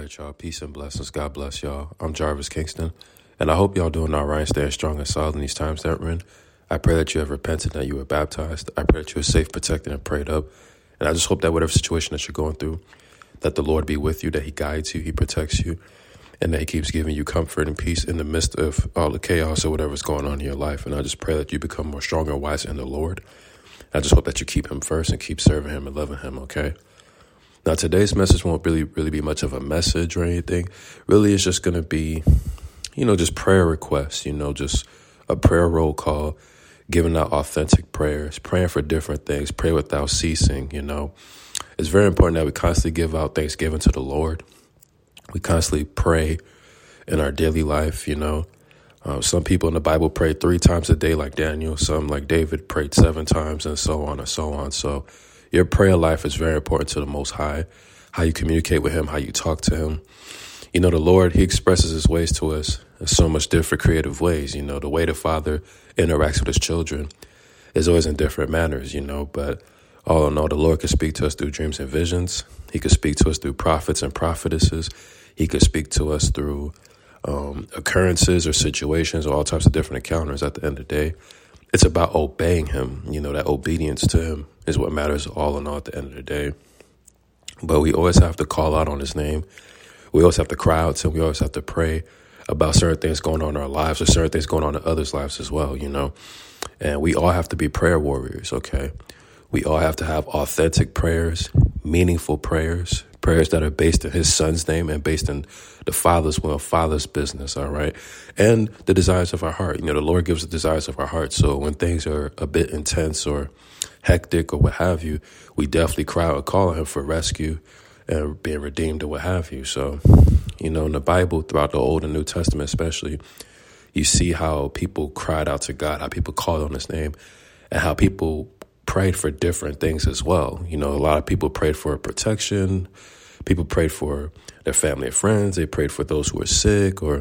right, y'all. Peace and blessings. God bless y'all. I'm Jarvis Kingston, and I hope y'all doing all right, staying strong and solid in these times that we're in. I pray that you have repented, that you were baptized. I pray that you are safe, protected, and prayed up. And I just hope that whatever situation that you're going through, that the Lord be with you, that he guides you, he protects you, and that he keeps giving you comfort and peace in the midst of all the chaos or whatever's going on in your life. And I just pray that you become more stronger and wiser in the Lord. I just hope that you keep him first and keep serving him and loving him, okay? Now, today's message won't really be much of a message or anything. Really, it's just going to be, just prayer requests, just a prayer roll call, giving out authentic prayers, praying for different things, pray without ceasing, It's very important that we constantly give out thanksgiving to the Lord. We constantly pray in our daily life, Some people in the Bible pray 3 times a day like Daniel. Some, like David, prayed 7 times and so on and so on. So your prayer life is very important to the Most High, how you communicate with him, how you talk to him. The Lord, he expresses his ways to us in so much different creative ways. The way the Father interacts with his children is always in different manners, but all in all, the Lord can speak to us through dreams and visions. He could speak to us through prophets and prophetesses. He could speak to us through occurrences or situations or all types of different encounters. At the end of the day, it's about obeying him. That obedience to him is what matters all in all at the end of the day. But we always have to call out on his name. We always have to cry out to him. We always have to pray about certain things going on in our lives or certain things going on in others' lives as well, And we all have to be prayer warriors, okay? We all have to have authentic prayers, meaningful prayers, prayers that are based in his son's name and based in the Father's will, Father's business, all right? And the desires of our heart. The Lord gives the desires of our heart. So when things are a bit intense or hectic or what have you, we definitely cry out and call on him for rescue and being redeemed or what have you. So, in the Bible, throughout the Old and New Testament especially, you see how people cried out to God, how people called on his name, and how people prayed for different things as well. A lot of people prayed for protection. People prayed for their family and friends. They prayed for those who were sick or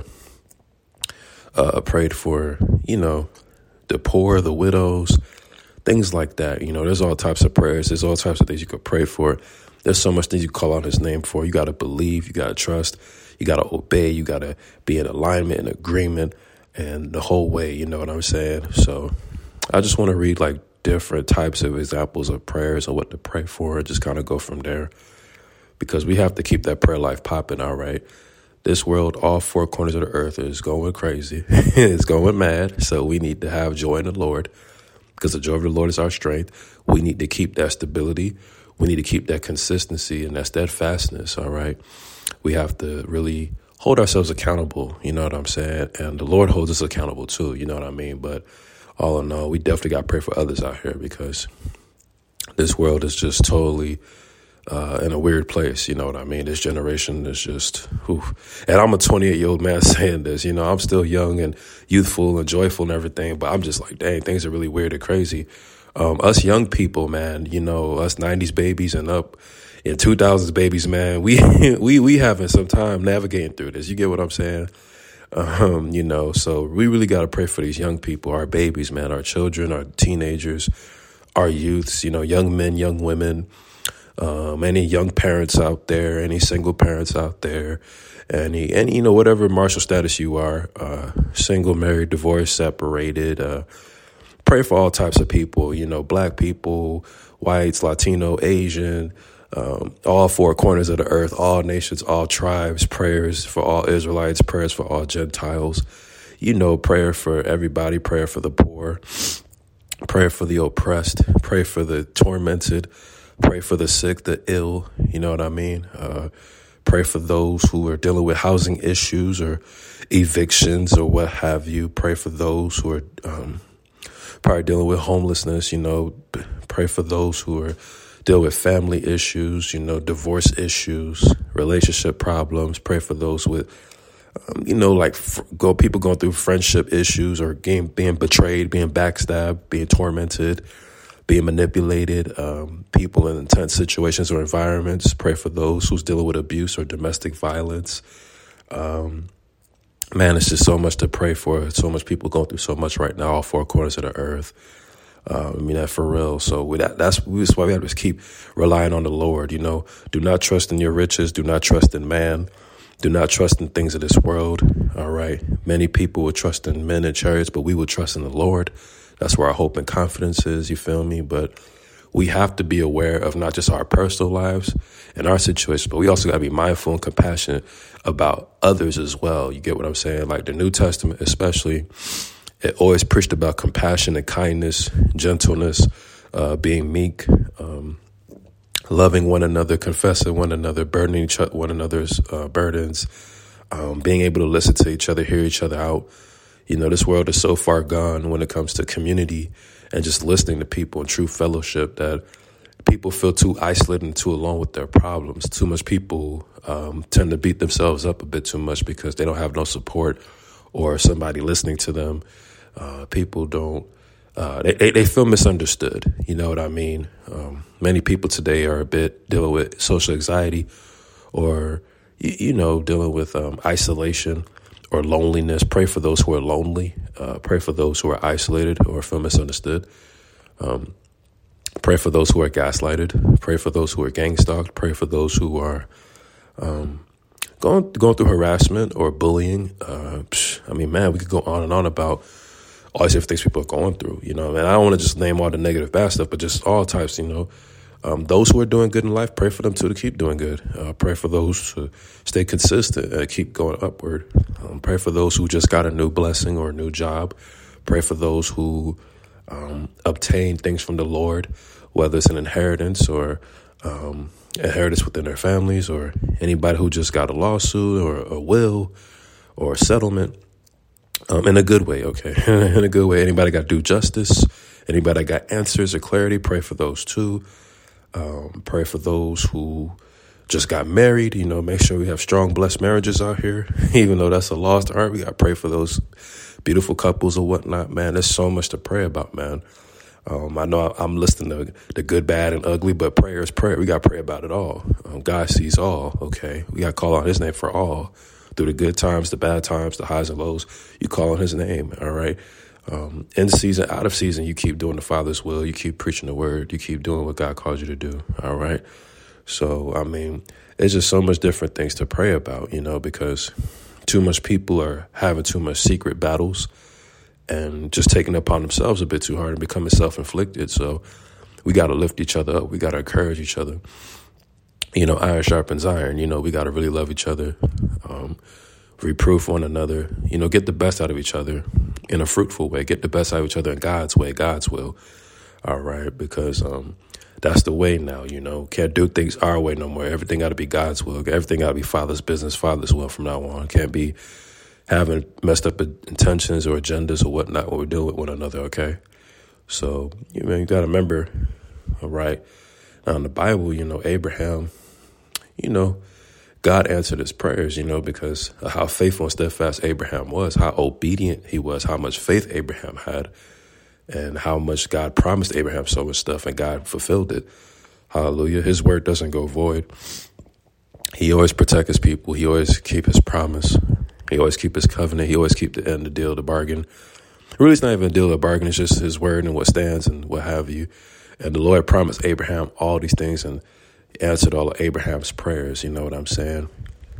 prayed for, the poor, the widows, things like that. There's all types of prayers. There's all types of things you could pray for. There's so much things you call on his name for. You got to believe. You got to trust. You got to obey. You got to be in alignment and agreement and the whole way. You know what I'm saying? So I just want to read different types of examples of prayers and what to pray for and just kind of go from there, because we have to keep that prayer life popping. All right. This world, all 4 corners of the earth, is going crazy. It's going mad. So we need to have joy in the Lord, because the joy of the Lord is our strength. We need to keep that stability. We need to keep that consistency and that steadfastness. All right. We have to really hold ourselves accountable. You know what I'm saying? And the Lord holds us accountable too. You know what I mean? But all in all, we definitely got to pray for others out here, because this world is just totally in a weird place. You know what I mean? This generation is just, and I'm a 28-year-old man saying this, I'm still young and youthful and joyful and everything, but I'm just like, dang, things are really weird and crazy. Us young people, man, us 90s babies and up and 2000s babies, man, we having some time navigating through this. You get what I'm saying? So we really got to pray for these young people, our babies, man, our children, our teenagers, our youths, young men, young women, any young parents out there, any single parents out there, any whatever marital status you are, single, married, divorced, separated, pray for all types of people, black people, whites, Latino, Asian, all 4 corners of the earth, all nations, all tribes, prayers for all Israelites, prayers for all Gentiles, prayer for everybody, prayer for the poor, prayer for the oppressed, pray for the tormented, pray for the sick, the ill, you know what I mean? Pray for those who are dealing with housing issues or evictions or what have you. Pray for those who are probably dealing with homelessness, pray for those who are dealing with family issues, divorce issues, relationship problems. Pray for those with, people going through friendship issues or being betrayed, being backstabbed, being tormented, being manipulated, people in intense situations or environments. Pray for those who's dealing with abuse or domestic violence. Man, it's just so much to pray for. So much people going through so much right now, all 4 corners of the earth. That for real. So that's why we have to keep relying on the Lord. Do not trust in your riches. Do not trust in man. Do not trust in things of this world. All right. Many people will trust in men and chariots, but we will trust in the Lord. That's where our hope and confidence is. You feel me? But we have to be aware of not just our personal lives and our situation, but we also got to be mindful and compassionate about others as well. You get what I'm saying? Like the New Testament, especially, it always preached about compassion and kindness, gentleness, being meek, loving one another, confessing one another, burdening one another's burdens, being able to listen to each other, hear each other out. You know, this world is so far gone when it comes to community and just listening to people and true fellowship that people feel too isolated and too alone with their problems. Too much people tend to beat themselves up a bit too much because they don't have no support or somebody listening to them. People don't, they feel misunderstood. You know what I mean? Many people today are a bit dealing with social anxiety or, dealing with isolation or loneliness. Pray for those who are lonely. Pray for those who are isolated or feel misunderstood. Pray for those who are gaslighted. Pray for those who are gang stalked. Pray for those who are going through harassment or bullying. Man, we could go on and on about all these different things people are going through. I don't want to just name all the negative, bad stuff, but just all types. Those who are doing good in life, pray for them too to keep doing good. Pray for those to stay consistent and keep going upward. Pray for those who just got a new blessing or a new job. Pray for those who obtain things from the Lord, whether it's an inheritance or inheritance within their families, or anybody who just got a lawsuit or a will or a settlement. In a good way, okay? In a good way. Anybody got to do justice? Anybody got answers or clarity? Pray for those too. Pray for those who just got married. Make sure we have strong, blessed marriages out here. Even though that's a lost art, we got to pray for those beautiful couples or whatnot, man. There's so much to pray about, man. I know I'm listing the good, bad, and ugly, but prayer is prayer. We got to pray about it all. God sees all, okay? We got to call on his name for all. Through the good times, the bad times, the highs and lows, you call on his name, all right? In season, out of season, you keep doing the Father's will. You keep preaching the word. You keep doing what God calls you to do, all right? So, it's just so much different things to pray about, because too much people are having too much secret battles and just taking it upon themselves a bit too hard and becoming self-inflicted. So we got to lift each other up. We got to encourage each other. Iron sharpens iron. We got to really love each other, reproof one another, get the best out of each other in a fruitful way, get the best out of each other in God's way, God's will. All right. Because that's the way now, can't do things our way no more. Everything got to be God's will. Everything got to be Father's business, Father's will from now on. Can't be having messed up intentions or agendas or whatnot when we deal with one another. Okay. So, you got to remember, all right. Now in the Bible, Abraham, God answered his prayers, because of how faithful and steadfast Abraham was, how obedient he was, how much faith Abraham had, and how much God promised Abraham so much stuff, and God fulfilled it. Hallelujah. His word doesn't go void. He always protect his people. He always keep his promise. He always keep his covenant. He always keep the end, the deal, the bargain. Really, it's not even a deal or bargain. It's just his word and what stands and what have you. And the Lord promised Abraham all these things and answered all of Abraham's prayers. You know what I'm saying?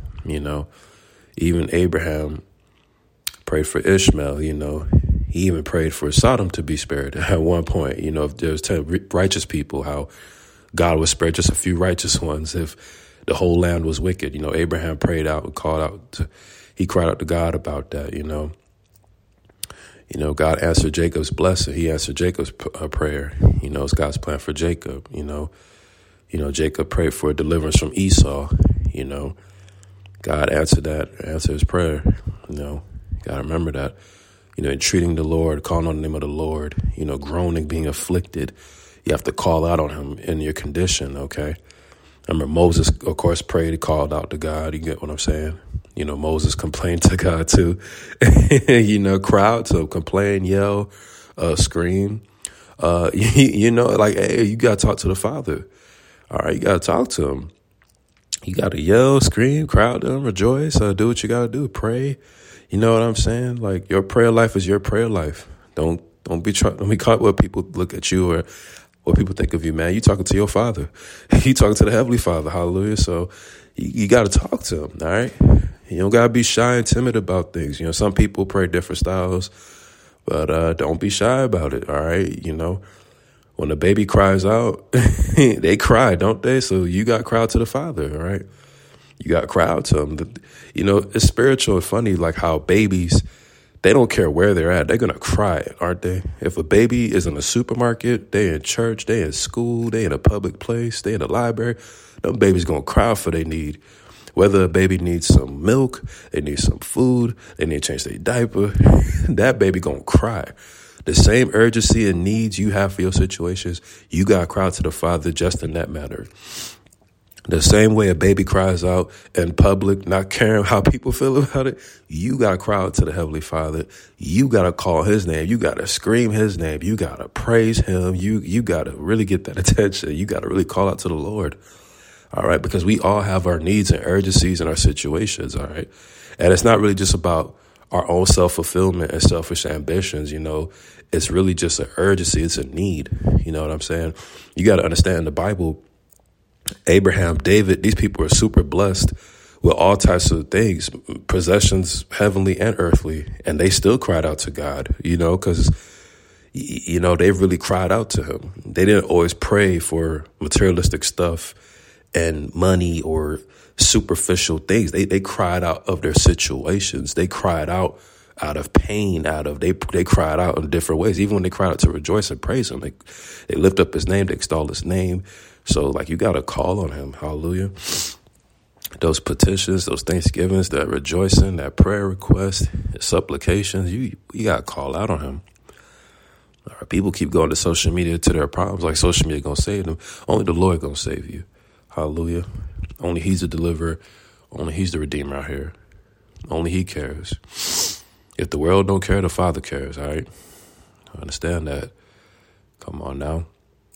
Even Abraham prayed for Ishmael. He even prayed for Sodom to be spared at one point. If there's 10 righteous people, how God would spare just a few righteous ones if the whole land was wicked. Abraham prayed out and he cried out to God about that. God answered Jacob's blessing. He answered Jacob's prayer. It's God's plan for Jacob. Jacob prayed for deliverance from Esau. God answered his prayer. Got to remember that. Entreating the Lord, calling on the name of the Lord, groaning, being afflicted. You have to call out on him in your condition, okay? I remember Moses, of course, prayed, he called out to God. You get what I'm saying? Moses complained to God too. Crowd, so complain, yell, scream. Hey, you got to talk to the Father. All right, you got to talk to him. You got to yell, scream, crowd them, rejoice, do what you got to do, pray. You know what I'm saying? Like, your prayer life is your prayer life. Don't be caught what people look at you or what people think of you, man. You talking to your Father. You talking to the Heavenly Father. Hallelujah. So you got to talk to him. All right. You don't got to be shy and timid about things. Some people pray different styles, but don't be shy about it, all right? When a baby cries out, they cry, don't they? So you got to cry out to the Father, all right? You got to cry out to him. It's spiritual and funny, like how babies, they don't care where they're at. They're going to cry, aren't they? If a baby is in a supermarket, they in church, they in school, they in a public place, they in a library, them babies going to cry for they need. Whether a baby needs some milk, they need some food, they need to change their diaper, that baby going to cry. The same urgency and needs you have for your situations, you got to cry out to the Father just in that matter. The same way a baby cries out in public, not caring how people feel about it, you got to cry out to the Heavenly Father. You got to call his name. You got to scream his name. You got to praise him. You got to really get that attention. You got to really call out to the Lord. All right, because we all have our needs and urgencies and our situations. All right. And it's not really just about our own self-fulfillment and selfish ambitions. It's really just an urgency. It's a need. You know what I'm saying? You got to understand the Bible. Abraham, David, these people are super blessed with all types of things, possessions, heavenly and earthly. And they still cried out to God, because, they really cried out to him. They didn't always pray for materialistic stuff and money or superficial things. They cried out of their situations. They cried out of pain, they cried out in different ways. Even when they cried out to rejoice and praise him, they lift up his name, they extol his name. So you got to call on him. Hallelujah. Those petitions, those thanksgivings, that rejoicing, that prayer request, supplications, you got to call out on him. All right, people keep going to social media to their problems like social media going to save them. Only the Lord going to save you. Hallelujah. Only he's the deliverer. Only he's the redeemer out here. Only he cares. If the world don't care, the Father cares, all right? I understand that. Come on now.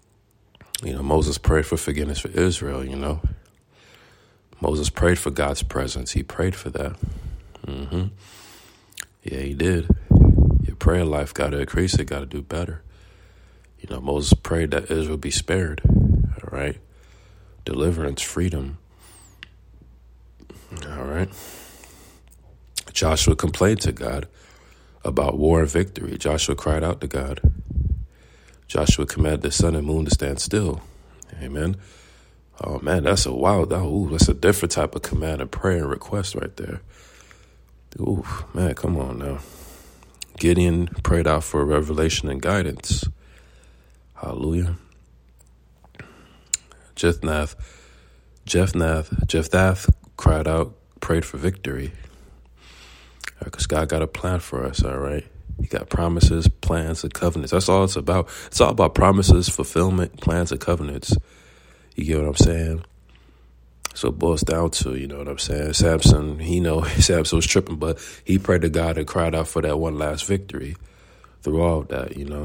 Moses prayed for forgiveness for Israel, Moses prayed for God's presence. He prayed for that. Yeah, he did. Your prayer life got to increase. It got to do better. Moses prayed that Israel be spared, all right? Deliverance, freedom, all right? Joshua complained to God about war and victory. Joshua cried out to God. Joshua commanded the sun and moon to stand still. Amen. Oh, man, that's that's a different type of command and prayer and request right there. Ooh, man, come on now. Gideon prayed out for revelation and guidance. Hallelujah. Jephthah cried out, prayed for victory. Because God got a plan for us, all right? He got promises, plans, and covenants. That's all it's about. It's all about promises, fulfillment, plans, and covenants. You get what I'm saying? So it boils down to, you know what I'm saying? Samson was tripping, but he prayed to God and cried out for that one last victory through all of that, You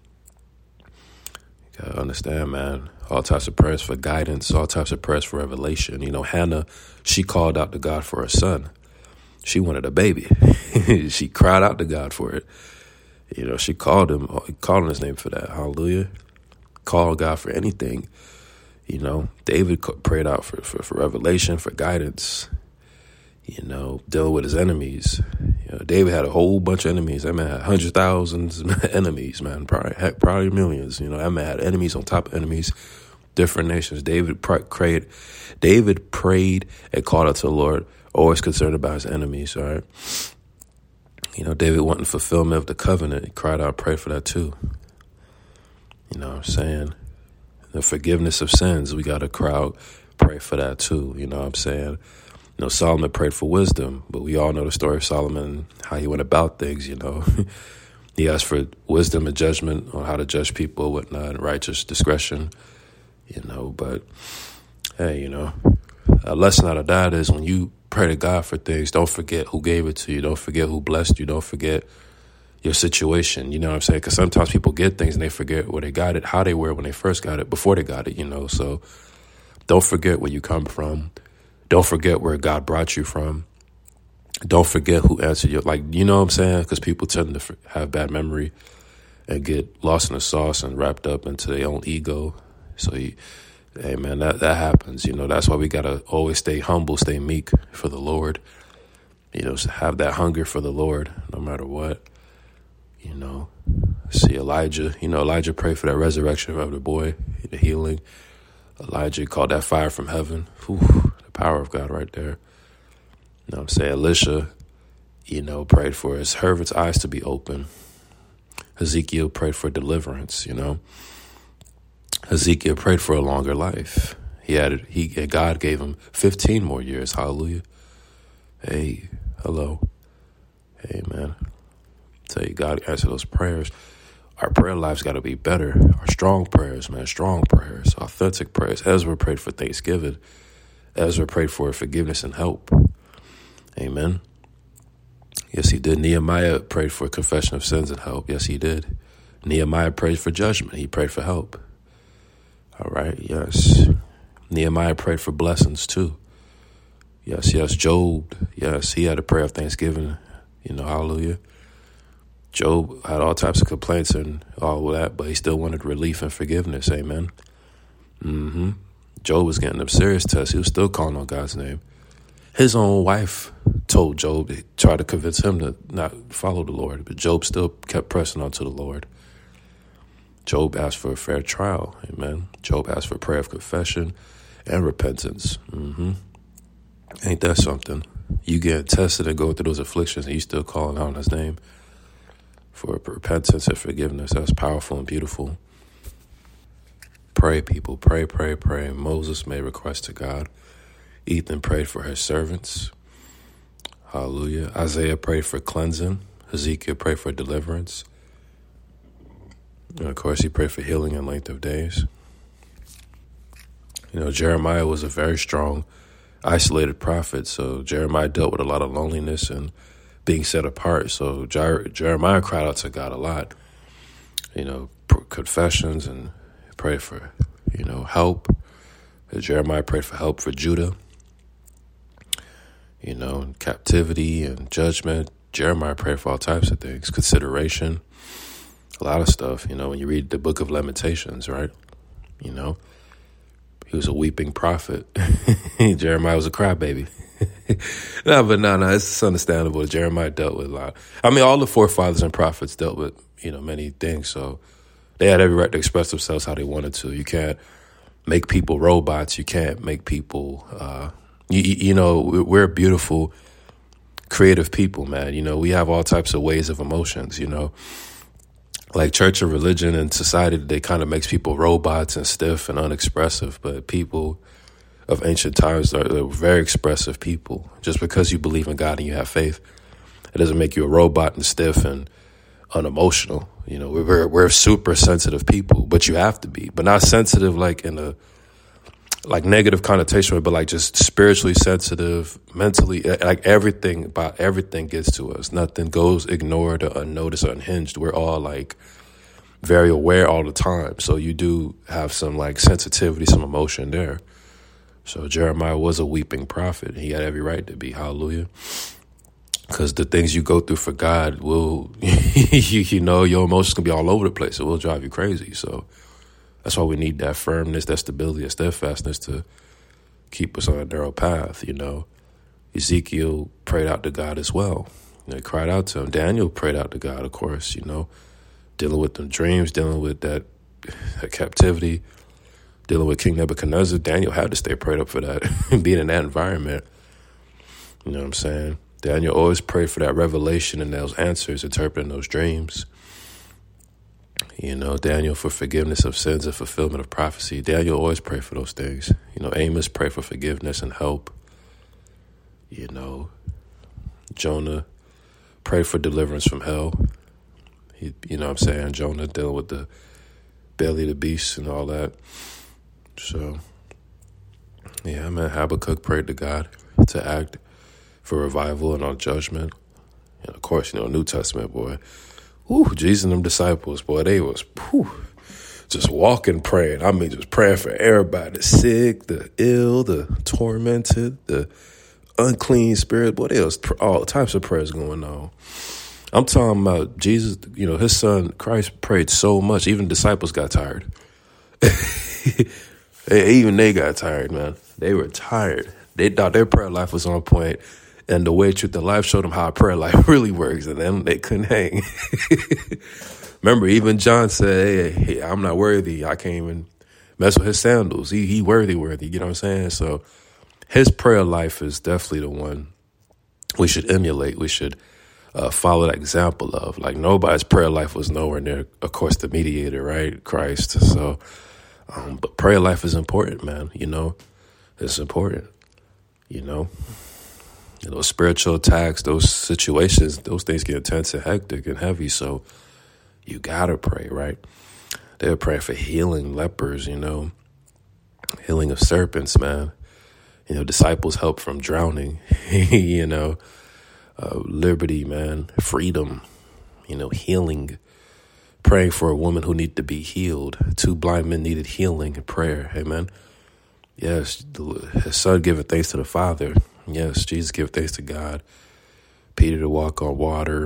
gotta understand, man. All types of prayers for guidance, all types of prayers for revelation. Hannah, she called out to God for her son. She wanted a baby. She cried out to God for it. She called on his name for that. Hallelujah. Call God for anything. David prayed out for revelation, for guidance, dealing with his enemies. David had a whole bunch of enemies. That man had hundreds of thousands of enemies, man. Probably millions. That man had enemies on top of enemies, different nations. David prayed and called out to the Lord, always concerned about his enemies, all right? David wanting fulfillment of the covenant. He cried out, prayed for that too. You know what I'm saying? The forgiveness of sins, we got to pray for that too. You know what I'm saying? Solomon prayed for wisdom, but we all know the story of Solomon, how he went about things, He asked for wisdom and judgment on how to judge people, whatnot, and righteous discretion, But, hey, a lesson out of that is when you pray to God for things, don't forget who gave it to you. Don't forget who blessed you. Don't forget your situation. You know what I'm saying? Because sometimes people get things and they forget where they got it, how they were when they first got it, before they got it, So don't forget where you come from. Don't forget where God brought you from. Don't forget who answered you. You know what I'm saying? Because people tend to have bad memory and get lost in the sauce and wrapped up into their own ego. So, hey, man, that happens. That's why we got to always stay humble, stay meek for the Lord. have that hunger for the Lord no matter what. See Elijah. Elijah prayed for that resurrection of the boy, the healing. Elijah called that fire from heaven. Whew, the power of God right there. Elisha, prayed for his servant's eyes to be open. Ezekiel prayed for deliverance, Ezekiel prayed for a longer life. God gave him 15 more years. Hallelujah. Hey, hello. Hey, man. Tell you, God answered those prayers. Our prayer lives got to be better. Our strong prayers, man. Strong prayers. Authentic prayers. Ezra prayed for thanksgiving. Ezra prayed for forgiveness and help. Amen. Yes, he did. Nehemiah prayed for confession of sins and help. Yes, he did. Nehemiah prayed for judgment. He prayed for help. All right. Yes. Nehemiah prayed for blessings too. Yes. Job. Yes, he had a prayer of thanksgiving. Hallelujah. Job had all types of complaints and all of that, but he still wanted relief and forgiveness. Amen. Job was getting them serious tests. He was still calling on God's name. His own wife told Job, tried to convince him to not follow the Lord, but Job still kept pressing on to the Lord. Job asked for a fair trial. Amen. Job asked for prayer of confession and repentance. Ain't that something? You get tested and go through those afflictions and you still calling out on his name for repentance and forgiveness. That's powerful and beautiful. Pray, people. Pray. Moses made requests to God. Ethan prayed for his servants. Hallelujah. Isaiah prayed for cleansing. Ezekiel prayed for deliverance. And of course, he prayed for healing and length of days. Jeremiah was a very strong, isolated prophet. So Jeremiah dealt with a lot of loneliness and being set apart. So Jeremiah cried out to God a lot. Confessions and prayed for, help. Jeremiah prayed for help for Judah. Captivity and judgment. Jeremiah prayed for all types of things. Consideration. A lot of stuff, when you read the book of Lamentations, right? He was a weeping prophet. Jeremiah was a crybaby. No, it's understandable. Jeremiah dealt with a lot. All the forefathers and prophets dealt with, many things. So they had every right to express themselves how they wanted to. You can't make people robots. You can't make people, we're beautiful, creative people, man. We have all types of ways of emotions, Like church and religion and society, they kind of makes people robots and stiff and unexpressive. But people of ancient times they're very expressive people. Just because you believe in God and you have faith, it doesn't make you a robot and stiff and unemotional. We're super sensitive people, but you have to be. But not sensitive like in a negative connotation, but like just spiritually sensitive, mentally, like everything gets to us. Nothing goes ignored or unnoticed or unhinged. We're all like very aware all the time. So you do have some like sensitivity, some emotion there. So Jeremiah was a weeping prophet. He had every right to be. Hallelujah. Because the things you go through for God will, your emotions can be all over the place. It will drive you crazy. So that's why we need that firmness, that stability, that steadfastness to keep us on a narrow path, Ezekiel prayed out to God as well. He cried out to him. Daniel prayed out to God, of course, dealing with them dreams, dealing with that captivity, dealing with King Nebuchadnezzar. Daniel had to stay prayed up for that, being in that environment. You know what I'm saying? Daniel always prayed for that revelation and those answers, interpreting those dreams. Daniel for forgiveness of sins and fulfillment of prophecy. Daniel always prayed for those things. Amos prayed for forgiveness and help. Jonah prayed for deliverance from hell. Jonah dealing with the belly of the beast and all that. So, yeah, man, Habakkuk prayed to God to act for revival and on judgment. And of course, New Testament, boy. Jesus and them disciples, boy, they was just walking, praying. Just praying for everybody, the sick, the ill, the tormented, the unclean spirit. Boy, there was all types of prayers going on. I'm talking about Jesus, his son, Christ prayed so much, even disciples got tired. Even they got tired, man. They were tired. They thought their prayer life was on point. And the way Truth to Life showed them how prayer life really works, and then they couldn't hang. Remember, even John said, hey, I'm not worthy. I can't even mess with his sandals. He worthy. You know what I'm saying? So his prayer life is definitely the one we should emulate. We should follow that example of. Like, nobody's prayer life was nowhere near, of course, the mediator, right? Christ. So, but prayer life is important, man. You know, it's important, you know. Those spiritual attacks, those situations, those things get intense and hectic and heavy. So you got to pray, right? They were praying for healing lepers, you know, healing of serpents, man. You know, disciples help from drowning, you know, liberty, man, freedom, you know, healing, praying for a woman who needed to be healed. 2 blind men needed healing and prayer. Amen. Yes, his son giving thanks to the Father. Yes, Jesus give thanks to God. Peter to walk on water.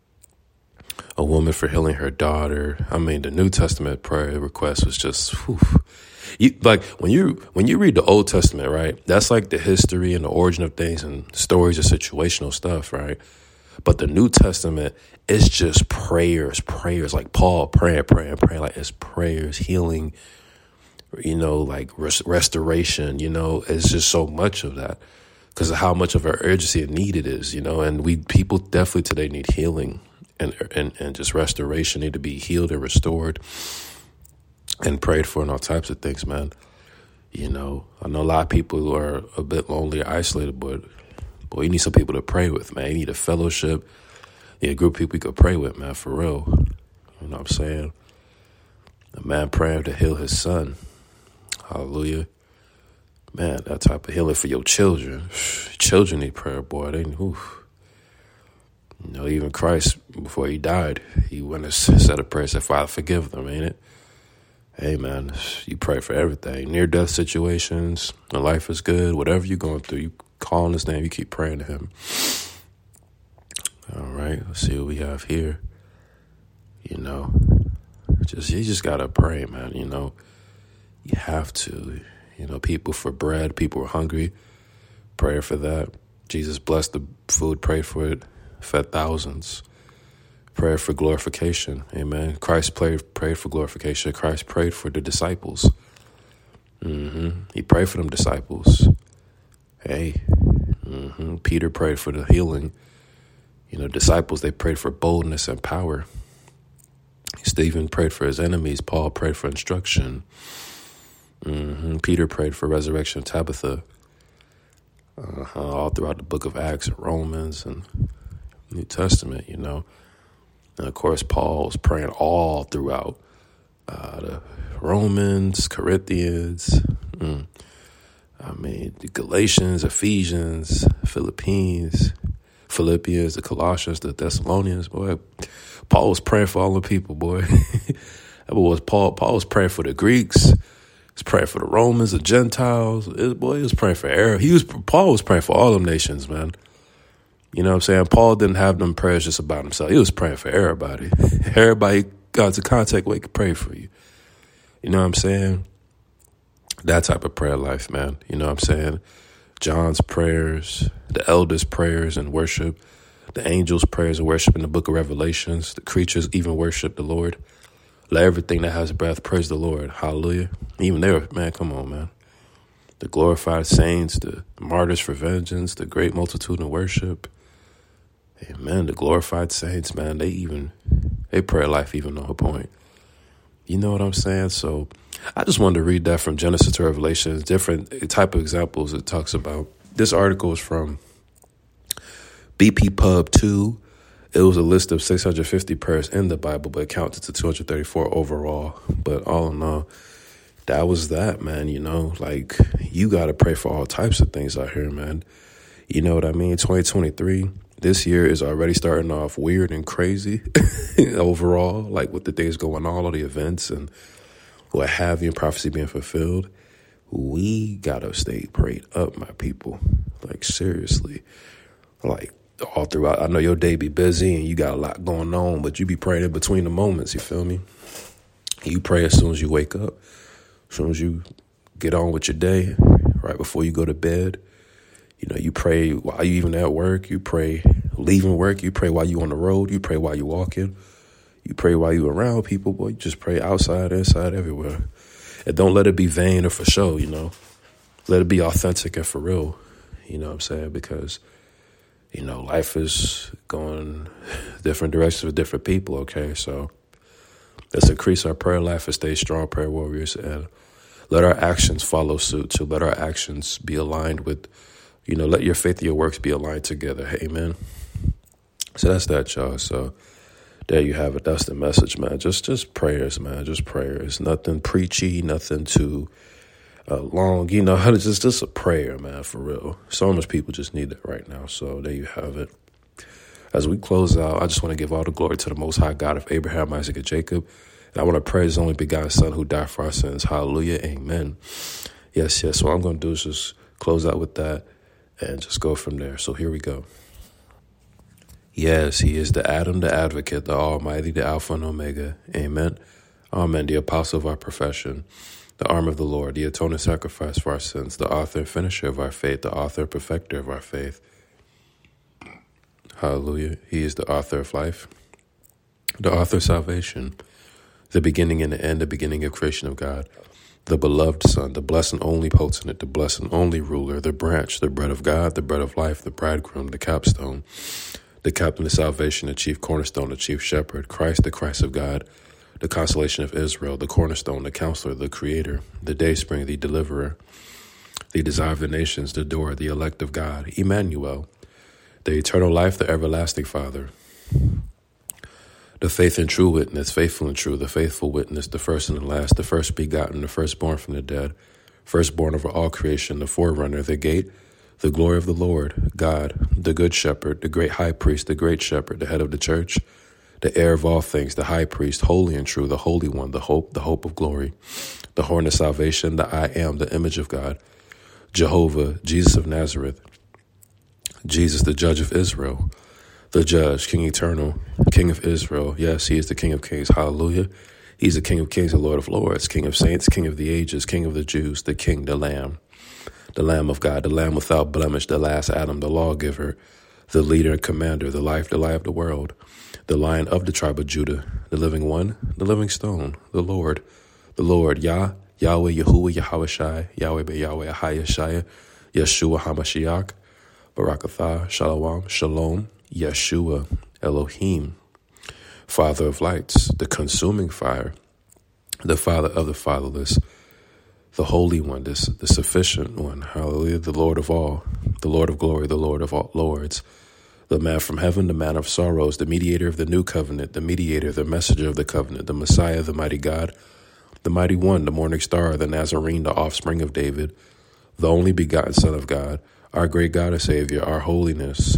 A woman for healing her daughter. I mean, the New Testament prayer request was just, like when you read the Old Testament, right? That's like the history and the origin of things and stories of situational stuff, right? But the New Testament is just prayers, like Paul praying. Like it's prayers, healing, you know, like restoration, you know, it's just so much of that because of how much of an urgency and need it is, you know, and people definitely today need healing and just restoration, need to be healed and restored and prayed for and all types of things, man. You know, I know a lot of people who are a bit lonely or isolated, but boy, you need some people to pray with, man. You need a fellowship, you need a group of people you could pray with, man, for real. You know what I'm saying? A man praying to heal his son. Hallelujah. Man, that type of healing for your children. Children need prayer, boy. You know, even Christ, before he died, he went and said a prayer, said, Father, forgive them, ain't it? Hey, man, you pray for everything. Near-death situations, when life is good, whatever you're going through, you call on his name, you keep praying to him. All right, let's see what we have here. You know, you just got to pray, man, you know. You have to. You know, people for bread, people were hungry, pray for that. Jesus blessed the food, prayed for it, fed thousands. Prayer for glorification, amen. Christ prayed for glorification. Christ prayed for the disciples. He prayed for them disciples. Hey, Peter prayed for the healing. You know, disciples, they prayed for boldness and power. Stephen prayed for his enemies. Paul prayed for instruction. Peter prayed for resurrection of Tabitha. All throughout the book of Acts and Romans and New Testament, you know. And of course, Paul was praying all throughout the Romans, Corinthians, the Galatians, Ephesians, Philippians, the Colossians, the Thessalonians, boy. Paul was praying for all the people, boy. Paul was praying for the Greeks. He was praying for the Romans, the Gentiles. He was praying for Arab. Paul was praying for all them nations, man. You know what I'm saying? Paul didn't have them prayers just about himself. He was praying for everybody. Everybody got to contact where he could pray for you. You know what I'm saying? That type of prayer life, man. You know what I'm saying? John's prayers, the elders' prayers and worship, the angels' prayers and worship in the book of Revelations. The creatures even worship the Lord. Let everything that has breath praise the Lord. Hallelujah. Even there, man, come on, man. The glorified saints, the martyrs for vengeance, the great multitude in worship. Amen. The glorified saints, man, they prayer life even on a point. You know what I'm saying? So I just wanted to read that from Genesis to Revelation, different type of examples it talks about. This article is from BP Pub 2. It was a list of 650 prayers in the Bible, but it counted to 234 overall. But all in all, that was that, man. You know, like, you got to pray for all types of things out here, man. You know what I mean? 2023, this year is already starting off weird and crazy overall, like with the things going on, all the events and what have you, and prophecy being fulfilled. We got to stay prayed up, my people. Like, seriously. Like, all throughout, I know your day be busy and you got a lot going on, but you be praying in between the moments, you feel me? You pray as soon as you wake up, as soon as you get on with your day, right before you go to bed. You pray while you even at work. You pray leaving work. You pray while you on the road. You pray while you walking. You pray while you around people. Boy, you just pray outside, inside, everywhere. And don't let it be vain or for show, Let it be authentic and for real, you know what I'm saying? Because, life is going different directions with different people, okay? So let's increase our prayer life and stay strong prayer warriors, and let our actions follow suit. So let our actions be aligned with, let your faith and your works be aligned together. Amen. So that's that, y'all. So there you have it. That's the message, man. Just prayers, man. Just prayers. Nothing preachy, nothing too long. Just a prayer, man, for real. So much people just need that right now. So there you have it. As we close out, I just want to give all the glory to the Most High God of Abraham, Isaac, and Jacob. And I want to praise His only begotten Son who died for our sins. Hallelujah. Amen. Yes. So what I'm going to do is just close out with that and just go from there. So here we go. Yes, He is the Adam, the Advocate, the Almighty, the Alpha and Omega. Amen. Amen. The Apostle of our profession, the arm of the Lord, the atoning sacrifice for our sins, the author and finisher of our faith, the author and perfecter of our faith. Hallelujah. He is the author of life, the author of salvation, the beginning and the end, the beginning of creation of God, the beloved Son, the blessed and only potentate, the blessed and only ruler, the branch, the bread of God, the bread of life, the bridegroom, the capstone, the captain of salvation, the chief cornerstone, the chief shepherd, Christ, the Christ of God, the consolation of Israel, the cornerstone, the counselor, the creator, the dayspring, the deliverer, the desire of the nations, the door, the elect of God, Emmanuel, the eternal life, the everlasting Father, the faith and true witness, faithful and true, the faithful witness, the first and the last, the first begotten, the firstborn from the dead, firstborn over all creation, the forerunner, the gate, the glory of the Lord, God, the good shepherd, the great high priest, the great shepherd, the head of the church, the heir of all things, the high priest, holy and true, the holy one, the hope of glory, the horn of salvation, the I am, the image of God, Jehovah, Jesus of Nazareth, Jesus, the judge of Israel, the judge, King eternal, King of Israel. Yes, He is the King of kings. Hallelujah. He's the King of kings and Lord of lords, King of saints, King of the ages, King of the Jews, the King, the Lamb of God, the Lamb without blemish, the last Adam, the lawgiver, the leader and commander, the life of the world, the Lion of the tribe of Judah, the living one, the living stone, the Lord, Yah, Yahweh, Yahuwah, Yahweh Shai, Yahweh be Yahweh, Ahayashaya, Yeshua HaMashiach, Barakatah, Shalom, Yeshua, Elohim, Father of lights, the consuming fire, the Father of the fatherless, the Holy One, the sufficient one, hallelujah, the Lord of all, the Lord of glory, the Lord of all lords, the man from heaven, the man of sorrows, the mediator of the new covenant, the mediator, the messenger of the covenant, the Messiah, the mighty God, the mighty one, the morning star, the Nazarene, the offspring of David, the only begotten Son of God, our great God and Savior, our holiness,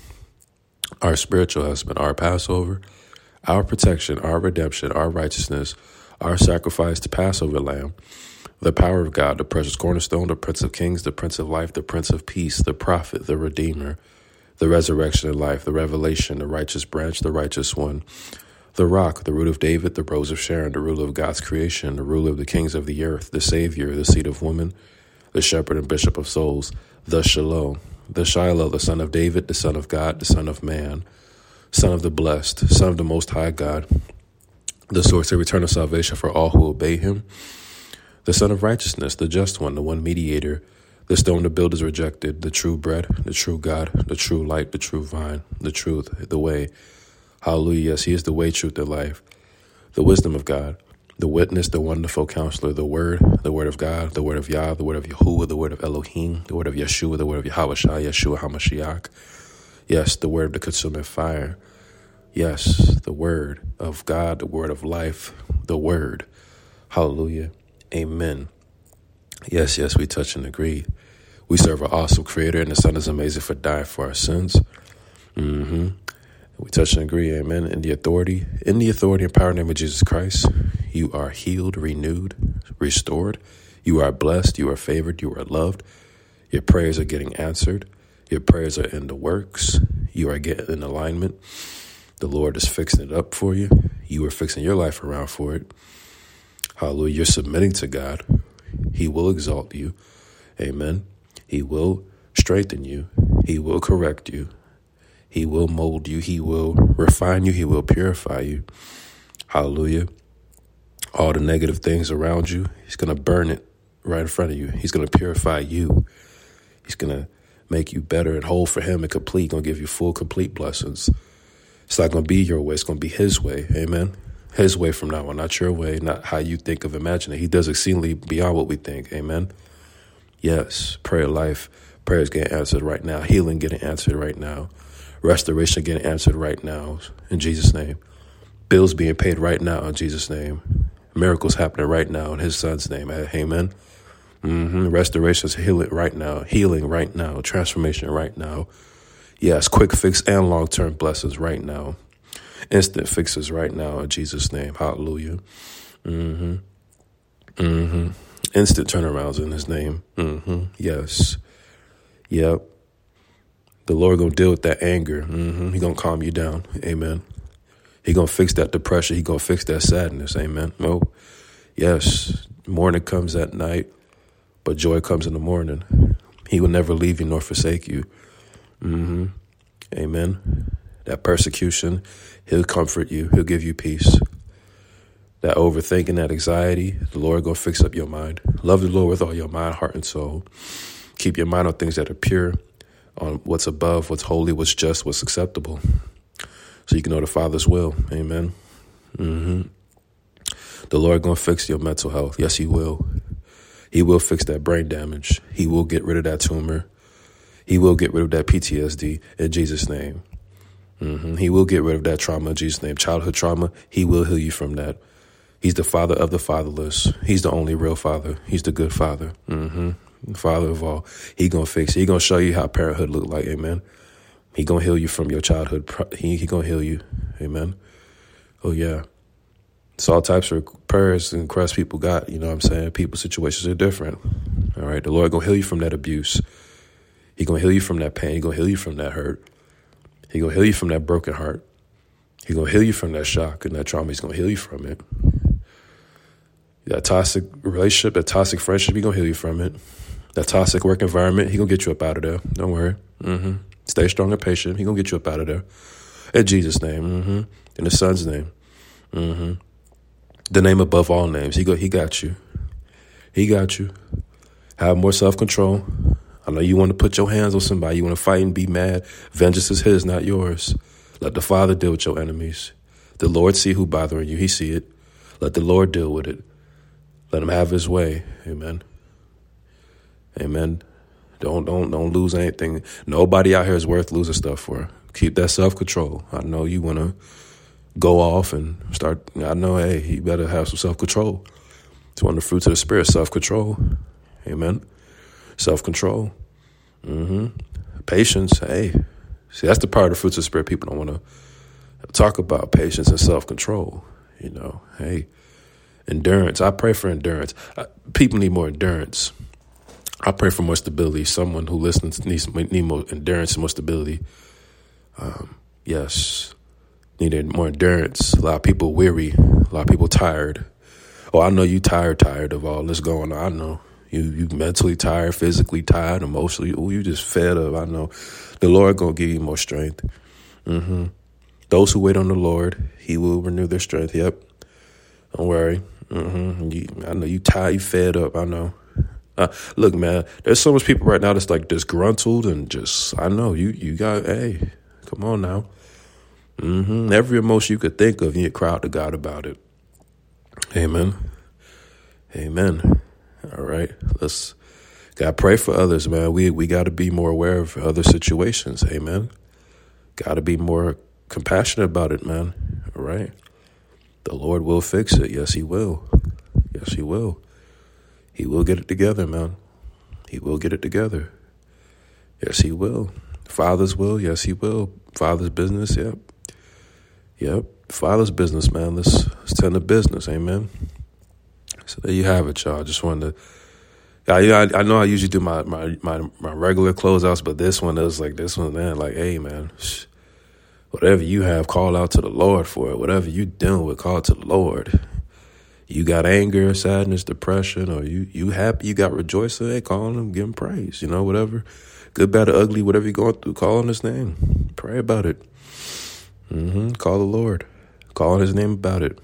our spiritual husband, our Passover, our protection, our redemption, our righteousness, our sacrificed Passover lamb, the power of God, the precious cornerstone, the Prince of Kings, the Prince of Life, the Prince of Peace, the Prophet, the Redeemer, the resurrection and life, the revelation, the righteous branch, the righteous one, the rock, the root of David, the rose of Sharon, the ruler of God's creation, the ruler of the kings of the earth, the Savior, the seed of woman, the shepherd and bishop of souls, the Shalom, the Shiloh, the Son of David, the Son of God, the Son of Man, Son of the blessed, Son of the Most High God, the source of eternal salvation for all who obey Him, the Son of righteousness, the just one, the one mediator, the stone the builders rejected, the true bread, the true God, the true light, the true vine, the truth, the way. Hallelujah. Yes, He is the way, truth, and life, the wisdom of God, the witness, the wonderful counselor, the word of God, the word of Yah, the word of Yahuwah, the word of Elohim, the word of Yeshua, the word of Yahweh Shai, Yeshua HaMashiach. Yes, the word of the consuming fire. Yes, the word of God, the word of life, the word. Hallelujah. Amen. Yes, we touch and agree. We serve an awesome creator, and the Son is amazing for dying for our sins. We touch and agree, amen. In the authority and power name of Jesus Christ, you are healed, renewed, restored. You are blessed, you are favored, you are loved. Your prayers are getting answered. Your prayers are in the works. You are getting in alignment. The Lord is fixing it up for you. You are fixing your life around for it. Hallelujah. You're submitting to God. He will exalt you. Amen. He will strengthen you. He will correct you. He will mold you. He will refine you. He will purify you. Hallelujah. All the negative things around you, he's going to burn it right in front of you. He's going to purify you. He's going to make you better and whole for him and complete. Going to give you full, complete blessings. It's not going to be your way. It's going to be his way. Amen. His way from now on, not your way, not how you think of imagining. He does exceedingly beyond what we think. Amen. Yes. Prayer life. Prayers getting answered right now. Healing getting answered right now. Restoration getting answered right now. In Jesus' name. Bills being paid right now in Jesus' name. Miracles happening right now in his son's name. Amen. Restorations, healing right now. Healing right now. Transformation right now. Yes, quick fix and long-term blessings right now. Instant fixes right now in Jesus' name. Hallelujah. Instant turnarounds in his name. Yes. Yep. The Lord going to deal with that anger. He going to calm you down. Amen. He going to fix that depression. He going to fix that sadness. Amen. Oh, yes. Morning comes at night, but joy comes in the morning. He will never leave you nor forsake you. Amen. That persecution, he'll comfort you. He'll give you peace. That overthinking, that anxiety, the Lord going to fix up your mind. Love the Lord with all your mind, heart, and soul. Keep your mind on things that are pure, on what's above, what's holy, what's just, what's acceptable. So you can know the Father's will. Amen. The Lord going to fix your mental health. Yes, he will. He will fix that brain damage. He will get rid of that tumor. He will get rid of that PTSD in Jesus' name. He will get rid of that trauma in Jesus' name. Childhood trauma, he will heal you from that. He's the Father of the fatherless. He's the only real Father. He's the good Father. The Father of all. He going to fix it. He going to show you how parenthood look like. Amen. He going to heal you from your childhood. He going to heal you. Amen. Oh, yeah. It's all types of prayers and requests people got. You know what I'm saying? People's situations are different. All right. The Lord going to heal you from that abuse. He going to heal you from that pain. He going to heal you from that hurt. He going to heal you from that broken heart. He going to heal you from that shock and that trauma. He's going to heal you from it. That toxic relationship, that toxic friendship, he going to heal you from it. That toxic work environment, he going to get you up out of there. Don't worry. Stay strong and patient. He going to get you up out of there. In Jesus' name. In the Son's name. The name above all names. He got you. He got you. Have more self-control. I know you want to put your hands on somebody. You want to fight and be mad. Vengeance is his, not yours. Let the Father deal with your enemies. The Lord see who bothering you. He see it. Let the Lord deal with it. Let him have his way. Amen. Amen. Don't lose anything. Nobody out here is worth losing stuff for. Keep that self-control. I know you want to go off and start. I know, hey, you better have some self-control. It's one of the fruits of the Spirit, self-control. Amen. Self-control. Patience. Hey, see, that's the part of the fruits of the Spirit people don't want to talk about, patience and self-control. You know, hey, endurance. I pray for endurance. People need more endurance. I pray for more stability. Someone who listens needs more endurance and more stability. Yes, needed more endurance. A lot of people weary. A lot of people tired. Oh, I know you tired of all this going on. I know you mentally tired, physically tired, emotionally. Oh, you just fed up. I know the Lord gonna give you more strength. Those who wait on the Lord, he will renew their strength. Yep. Don't worry. I know you tired, you fed up. I know. Look, man, there's so much people right now that's like disgruntled and just, I know you got, hey, come on now. Every emotion you could think of, you cry out to God about it. Amen. Amen. All right. Gotta pray for others, man. We got to be more aware of other situations. Amen. Got to be more compassionate about it, man. All right. The Lord will fix it. Yes, he will. Yes, he will. He will get it together, man. He will get it together. Yes, he will. Father's will. Yes, he will. Father's business. Yep. Father's business, man. Let's tend to business. Amen. So there you have it, y'all. Just wanted to. I know I usually do my regular closeouts, but this one is like this one, man. Like, hey, man, whatever you have, call out to the Lord for it. Whatever you dealing with, call to the Lord. You got anger, sadness, depression, or you happy, you got rejoicing, hey, call him, give him praise, whatever. Good, bad, or ugly, whatever you're going through, call on his name. Pray about it. Call the Lord. Call on his name about it.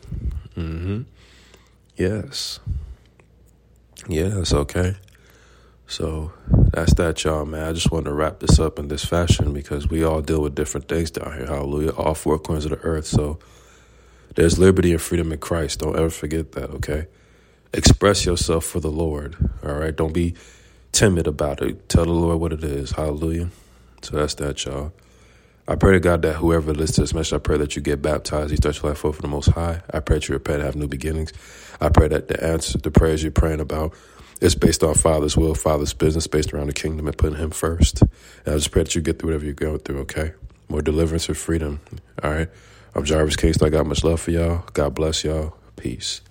Yes. Yes, okay. So that's that, y'all, man. I just wanted to wrap this up in this fashion because we all deal with different things down here. Hallelujah. All four corners of the earth. So there's liberty and freedom in Christ. Don't ever forget that, okay? Express yourself for the Lord, all right? Don't be timid about it. Tell the Lord what it is. Hallelujah. So that's that, y'all. I pray to God that whoever listens to this message, I pray that you get baptized, you start your life forth for the Most High. I pray that you repent and have new beginnings. I pray that the prayers you're praying about is based on Father's will, Father's business, based around the kingdom and putting him first. And I just pray that you get through whatever you're going through, okay? More deliverance and freedom, all right? I'm Jarvis Kingston. I got much love for y'all. God bless y'all. Peace.